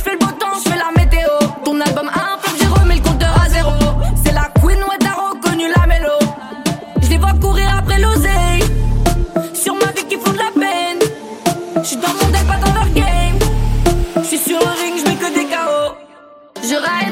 je fais le beau temps, je fais la météo. Ton album a un flop, j'ai remis le compteur à zéro. C'est la queen, ouais, t'as reconnu la mélo. Je les vois courir après l'oseille. Sur ma vie qui font de la peine. J'suis dans mon deck, pas dans leur game. J'suis sur le ring, j'mets que des KO. Je ride